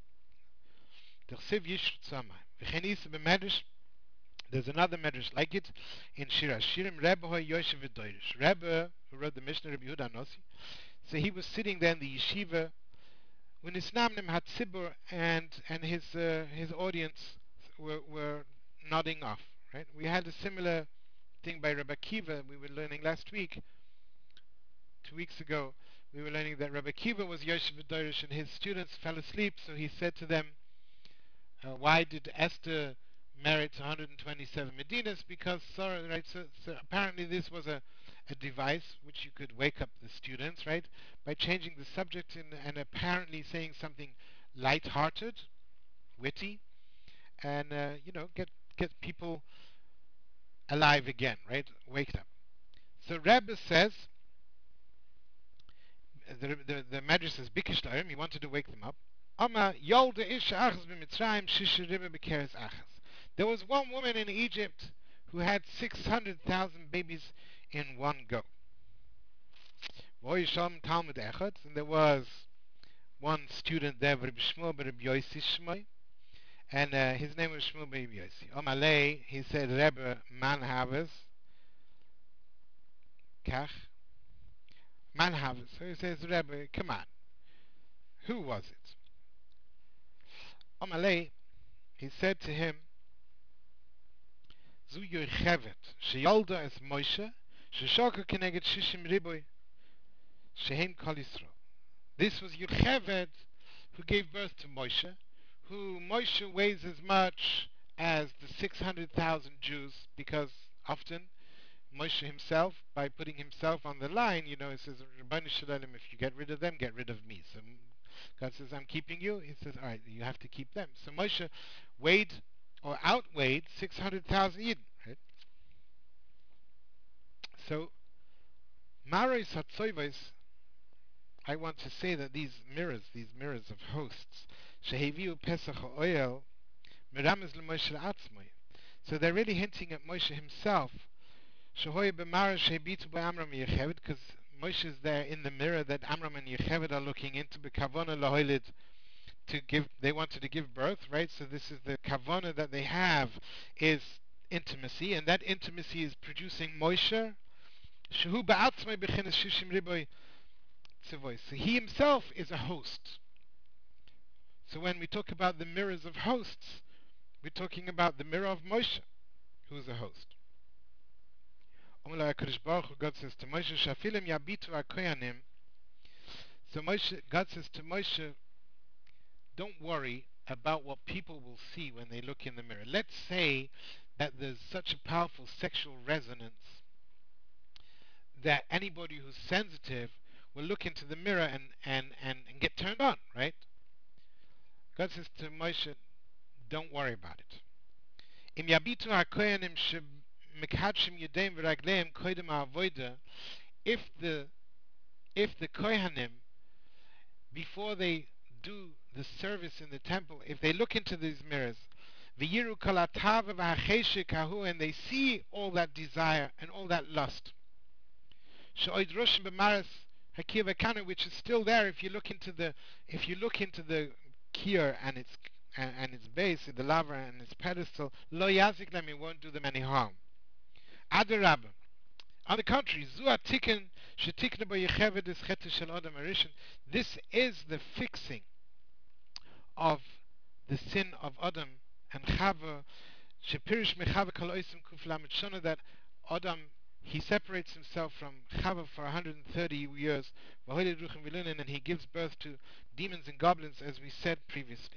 The Chsiv Yish Tzama. V'chenis b'medrash. There's another medrash like it in Shir Hashirim. Rebbe Hoy Yoshev V'doirish. Rebbe, who wrote the Mishnah, Rabbi Yehuda Nossi. So he was sitting there in the yeshiva when Isnamnim had Tzibur, and his audience were nodding off. Right? We had a similar thing by Rabbi Kiva. We were learning last week, 2 weeks ago. We were learning that Rabbi Kiva was Yoshev Dorish, and his students fell asleep. So he said to them, "Why did Esther merit 127 medinas?" Because sorry, right? So apparently this was a device which you could wake up the students, right, by changing the subject and apparently saying something light-hearted, witty, and get people alive again, right? Waked up. So Rebbe says, the Medrash says, Bikish Larim, he wanted to wake them up. Ama Yolda Isha Achaz b'Mitzrayim Shisha Riba b'Keres Achaz. There was one woman in Egypt who had 600,000 babies in one go. Voyisham Talmud Echad, and there was one student there, Rabbi Shmuel Rabbi Yossi Shmoi, and his name was Shmuel Rabbi Yossi. Omalei, he said, Rebbe man havers, Kach, man havers. So he says, Rebbe, come on, who was it? Omalei, he said to him, Zu Yochevet, Sheyolda es Moshe, Sheshoka keneged Shishim Riboy, Shehem Kol Yisro. This was Yochevet, who gave birth to Moshe, who Moshe weighs as much as the 600,000 Jews, because often Moshe himself, by putting himself on the line, he says, Rabbanu Shalom, if you get rid of them, get rid of me. So God says, I'm keeping you. He says, all right, you have to keep them. So Moshe weighed or outweighed 600,000 Yidden, right? So, Marais Hatzoivos, I want to say that these mirrors of hosts, Sheheviu Pesach Ha'oyel, Merames LeMoshe Atzmoi. So they're really hinting at Moshe himself. Shehoy b'mara shebitu b'Amram Yechevet, because Moshe is there in the mirror that Amram and Yechevet are looking into, b'kavona lahoilid, to give. They wanted to give birth, right? So this is the kavona that they have, is intimacy, and that intimacy is producing Moshe. Shehu ba'atzmai b'chines shishim riboy tzivoy. So he himself is a host. So when we talk about the mirrors of hosts, we're talking about the mirror of Moshe, who is a host. God says to Moshe, Shafilim yabitu akoyanim. So God says to Moshe, don't worry about what people will see when they look in the mirror. Let's say that there's such a powerful sexual resonance that anybody who's sensitive will look into the mirror and get turned on, right? God says to Moshe, don't worry about it. Im yabitu hakoyanim shemekadshim yedeim v'ragleim koidem ha'avoda, if the kohanim, before they do the service in the temple, if they look into these mirrors, v'yiru kol hatava v'hacheshek hahu, and they see all that desire and all that lust, she'oid roshim b'maras hakir v'kana, which is still there if you look into the kir and its base, the lava and its pedestal, lo yazik them, it won't do them any harm. Adarabah. On the contrary, zu atiken shetikne bo yechevet es chete shel adam harishon. This is the fixing of the sin of Adam and Chava, shepirish mechava kol oisim kuf lamed shana, that Adam, he separates himself from Chava for 130 years, and he gives birth to demons and goblins, as we said previously.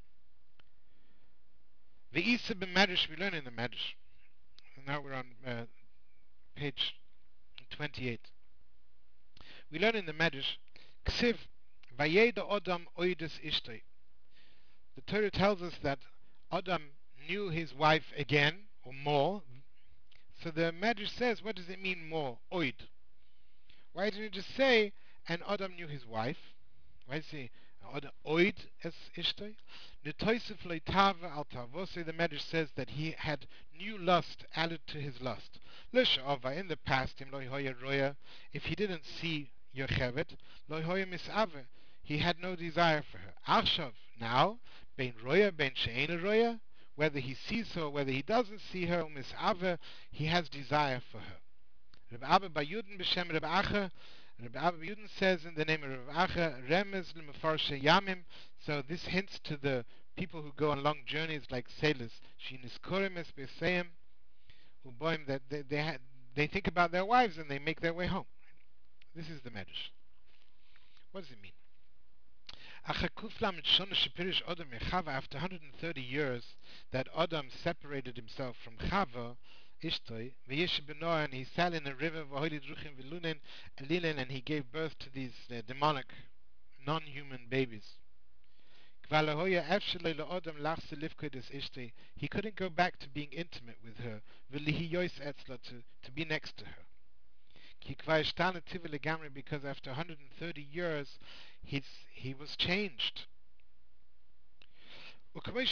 The Isa b'Medrash, we learn in the Medrash. Now we're on page 28. We learn in the Medrash, Ksiv, Vayeda Adam oides ishtoi. The Torah tells us that Adam knew his wife again, or more. So the Medrash says, what does it mean more? Oid. Why didn't it just say, and Adam knew his wife? Why does it say, Oid es ishtoi? Netoisif leitava al tavose, the Medrash says that he had new lust added to his lust. L'sha'ava, in the past, im loy hoya roya, if he didn't see Yochevet, loy hoya misave, he had no desire for her. Achshav, now, bein roya, bein she'ena roya, whether he sees her or whether he doesn't see her, misave, he has desire for her. Reb Abba Bayudin b'shem Reb Acha, Reb Abba Bayudin says in the name of Reb Acha, Remez l'mefarshe yamim, so this hints to the people who go on long journeys like sailors, Shiniskorim es beseim, uboim, that they think about their wives and they make their way home. This is the Medrash. What does it mean? After 130 years that Adam separated himself from Chava, Ishtoi, and he sat in a river, and he gave birth to these demonic, non-human babies. He couldn't go back to being intimate with her, to be next to her. Because after 130 years, he was changed. And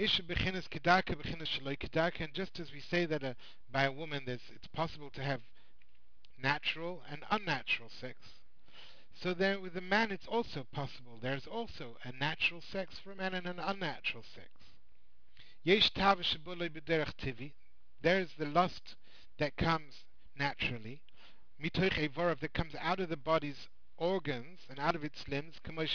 just as we say that by a woman it's possible to have natural and unnatural sex, so then with a man it's also possible. There's also a natural sex for a man and an unnatural sex. There's the lust that comes naturally, that comes out of the body's organs and out of its limbs.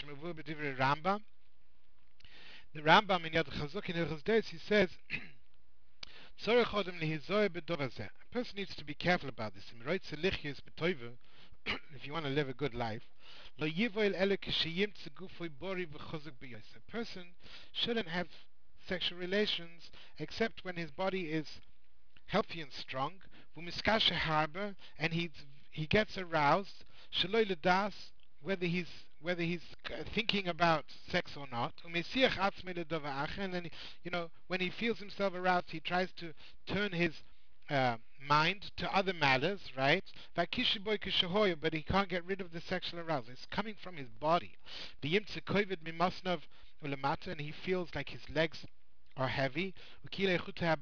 The Rambam in Yad Chazuk in Hilchos Deis, he says, a person needs to be careful about this. If you want to live a good life, a person shouldn't have sexual relations except when his body is healthy and strong, and he gets aroused, whether he's thinking about sex or not, and then when he feels himself aroused, he tries to turn his mind to other matters, right? But he can't get rid of the sexual arousal. It's coming from his body. And he feels like his legs are heavy. He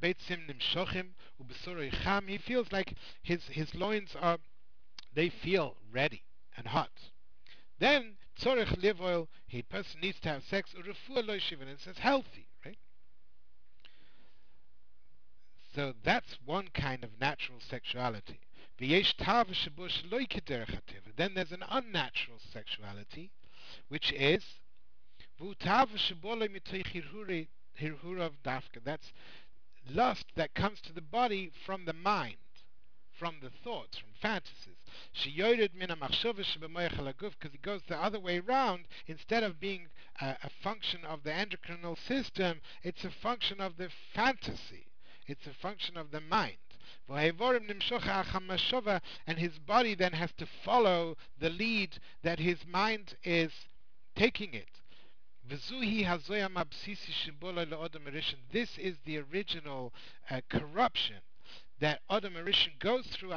feels like his loins they feel ready and hot. Then tzorech live oil, a person needs to have sex, and it's healthy, right? So that's one kind of natural sexuality. Then there's an unnatural sexuality, which is that's lust that comes to the body from the mind, from the thoughts, from fantasies. Sheyored mina machshava shebemoyach halaguf, because it goes the other way around. Instead of being a function of the endocrinal system, it's a function of the fantasy. It's a function of the mind. And his body then has to follow the lead that his mind is taking it. This is the original corruption that Adam Arishan goes through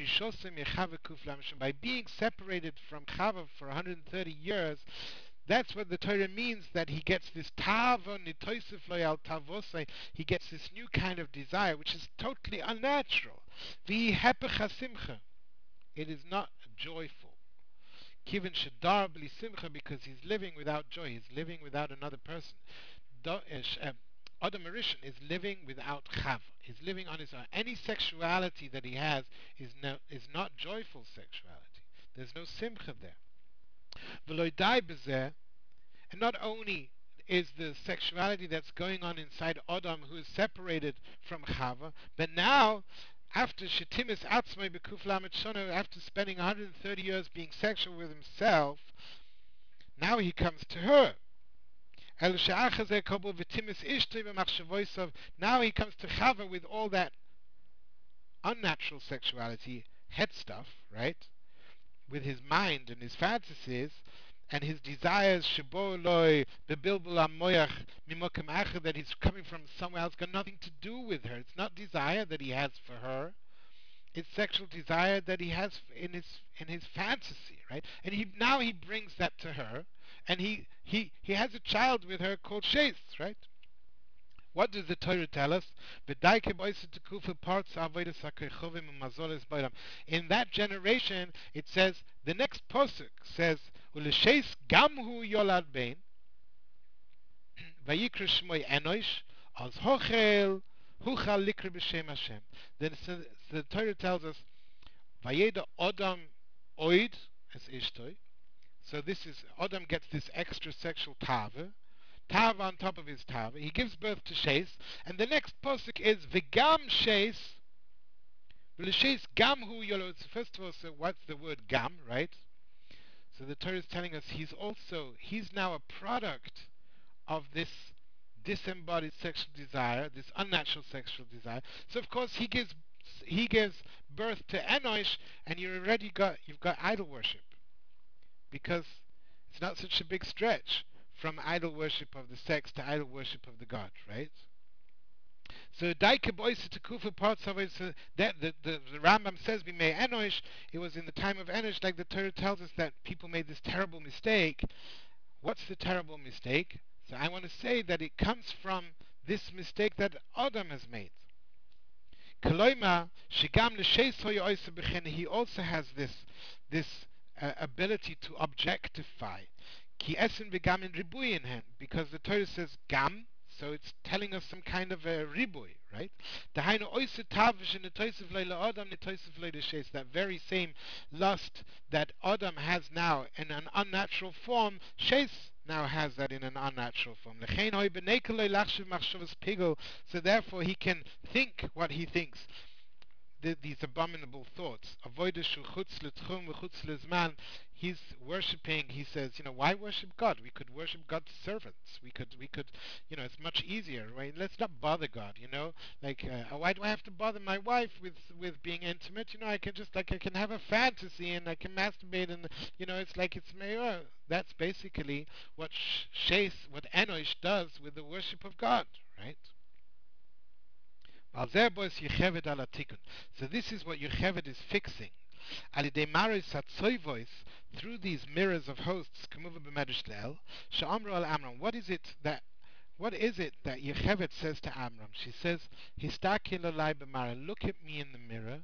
by being separated from Chava for 130 years. That's what the Torah means, that he gets this tava nitoisif loyal tavosai. He gets this new kind of desire, which is totally unnatural. The hepech simcha. It is not joyful. Kivin shadar bli simcha, because he's living without joy. He's living without another person. Adam Arishan is living without chav. He's living on his own. Any sexuality that he has is not joyful sexuality. There's no simcha there. V'lo dai b'zeh. And not only is the sexuality that's going on inside Adam, who is separated from Chava, but now, after Shetimis Atzmai B'Kuf Lamed Shana, after spending 130 years being sexual with himself, now he comes to her. Now he comes to Chava with all that unnatural sexuality, head stuff, right? With his mind and his fantasies and his desires, that he's coming from somewhere else, got nothing to do with her. It's not desire that he has for her. It's sexual desire that he has in his fantasy, right? And now he brings that to her, and he has a child with her called Shes, right? What does the Torah tell us? In that generation, it says, the next posuk says, "U'leshes gamhu yolad bein, vayikra shmoi enosh, az hochel huchal likra b'shem Hashem." Then the Torah tells us, "Vayeda Adam oid as ishtoi." So this is Adam gets this extra sexual tava on top of his tava. He gives birth to Shes, and the next posuk is Vigam Shes. Shes Gam Hu Yolo. First of all, so what's the word Gam, right? So the Torah is telling us he's now a product of this disembodied sexual desire, this unnatural sexual desire. So of course he gives birth to Enosh, and you've got idol worship, because it's not such a big stretch from idol worship of the sex to idol worship of the God, right? So Daike Boise to Kufa parts of it, so that the Rambam says we may Enosh, it was in the time of Enosh, like the Torah tells us, that people made this terrible mistake. What's the terrible mistake? So I want to say that it comes from this mistake that Adam has made. Kaloima Shigam he also has this ability to objectify. Ki esen begam in ribuyin hen, because the Torah says gam, so it's telling us some kind of a ribui, right? That very same lust that Adam has now in an unnatural form, Shes now has that in an unnatural form. So therefore he can think what he thinks. These abominable thoughts. He's worshipping. He says, why worship God? We could worship God's servants. We could, it's much easier, right? Let's not bother God, Like, why do I have to bother my wife with being intimate? I can have a fantasy and I can masturbate, and it's like it's mayor. That's basically what what Enosh does with the worship of God, right? So this is what Yocheved is fixing. Through these mirrors of hosts, what is it that Yocheved says to Amram? She says, look at me in the mirror.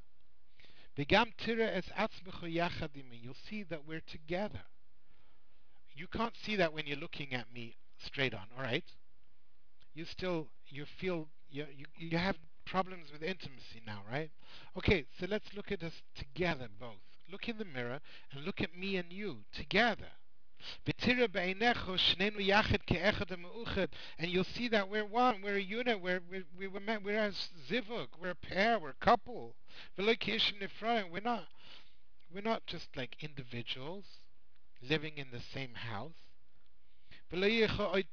You'll see that we're together. You can't see that when you're looking at me straight on, all right? You have problems with intimacy now, right? Okay, so let's look at us together both. Look in the mirror and look at me and you together. V'tira be'einecho shnenu yachid ke'echad ha'meuchad. And you'll see that we're one, we're a unit, we're as zivug, we're a pair, we're a couple. V'lo ki'ishim nifrayim. We're not just like individuals living in the same house. You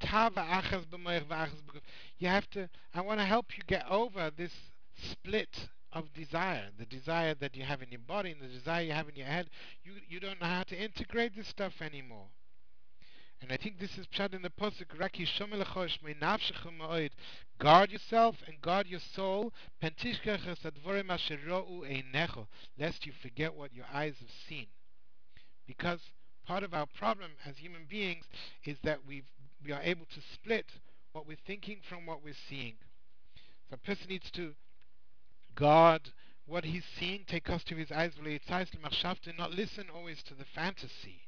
have to, I want to help you get over this split of desire, the desire that you have in your body and the desire you have in your head. You don't know how to integrate this stuff anymore. And I think this is pshat in the posuk, Raki shomel lechosh me nafshecha ma'od. Guard yourself and guard your soul, pentishkeches advorim asher ro'u einecho, lest you forget what your eyes have seen. Because part of our problem as human beings is that we are able to split what we're thinking from what we're seeing. So a person needs to guard what he's seeing, take cost to his eyes, and not listen always to the fantasy.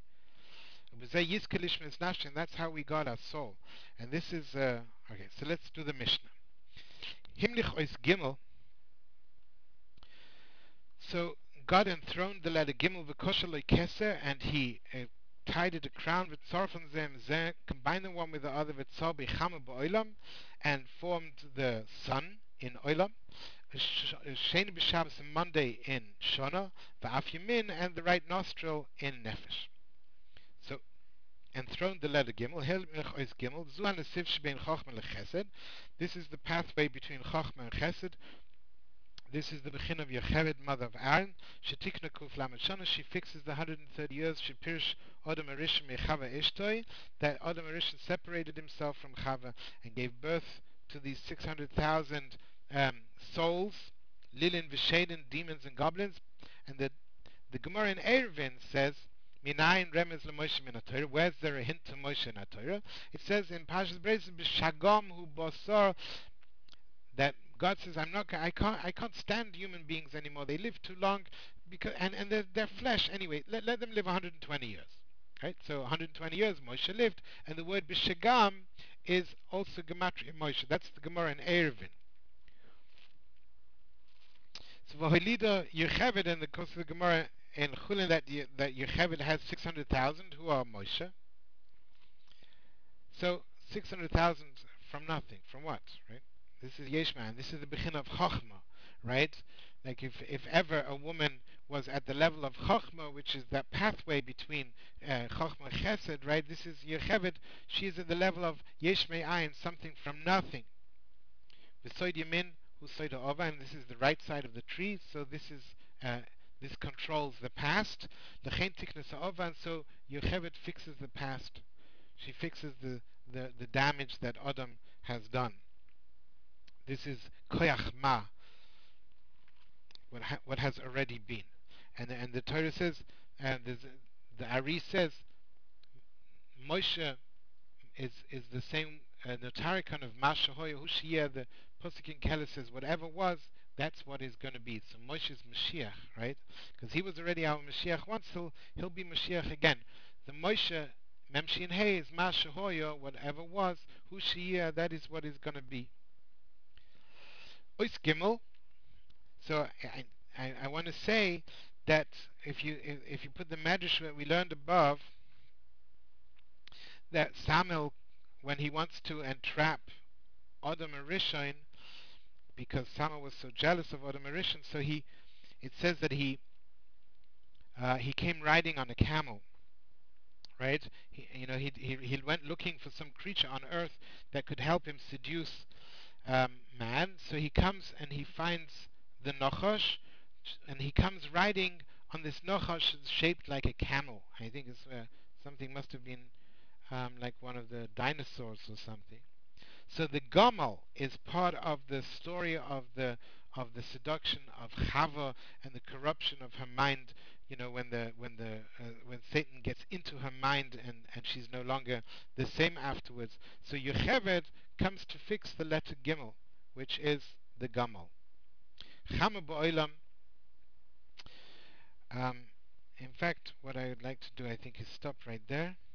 And that's how we guard our soul. And this is, okay, so let's do the Mishnah. Himlich ois gimel. So God enthroned the letter Gimel v'kosher keser, and he tied it a crown with tzarfon zem zeh, combined them one with the other with tzar b'chama b'olam, and formed the sun in olam. Sheni b'Shabbos and Monday in Shona, v'af yamin, and the right nostril in Nefesh. So enthroned the letter Gimel. Himlich ois Gimel. Zu hanesiv shbein Chochma lechesed. This is the pathway between Chochma and Chesed. This is the Bechin of Yocheved, mother of Aaron. Shetikna Kuf Lamed Shana. She fixes the 130 years. She pirish Adam Arishon mechava Ishtoi. That Adam Arishon separated himself from Chava and gave birth to these 600,000 souls, Lilin V'Shaden, demons and goblins. And the Gemara in Eruvin says, Minayin remez leMoshe min haTorah. Where's there a hint to Moshe in haTorah? It says in Parshas Bereishis, B'Shagam hu Bosar, that God says, I can't stand human beings anymore. They live too long, because and they're flesh anyway. Let them live 120 years, right? So 120 years Moshe lived, and the word b'shagam is also gematria Moshe. That's the Gemara in Eruvin. So v'holida Yocheved, and the course of the Gemara in Chulin that Yocheved has 600,000 who are Moshe. So 600,000 from nothing, from what, right? This is Yeshman. This is the Bechin of Chochmah, right? Like if ever a woman was at the level of Chochmah, which is that pathway between Chochmah and Chesed, right? This is Yocheved. She is at the level of Yeshmei Ayin, something from nothing. V'soid Yamin, Husoid Ova, and this is the right side of the tree. So this controls the past. L'chein Tiknas Ova, and so Yocheved fixes the past. She fixes the damage that Adam has done. This is koyach ma, what has already been, and the Torah says, and the Ari says, Moshe is the same notarikon of Mashahoya Hushiyah. The Pasuk in Kelah says, whatever was, that's what is going to be. So Moshe is Mashiach, right? Because he was already our Mashiach once, he'll be Mashiach again. The Moshe Memshin Hey is Mashahoya, whatever was Hushiyah, that is what is going to be. Ois Gimel. So I want to say that if you put the medrash that we learned above, that Samuel, when he wants to entrap Adam Arishon, because Samuel was so jealous of Adam Arishon, so it says that he came riding on a camel, right? He went looking for some creature on earth that could help him seduce man. So he comes and he finds the Nachash, and he comes riding on this Nachash shaped like a camel. I think it's something must have been like one of the dinosaurs or something. So the Gamal is part of the story of the seduction of Chava and the corruption of her mind. You know, when Satan gets into her mind and she's no longer the same afterwards. So Yocheved comes to fix the letter Gimel, which is the Gamal. Chama ba'olam. In fact, what I would like to do, I think, is stop right there.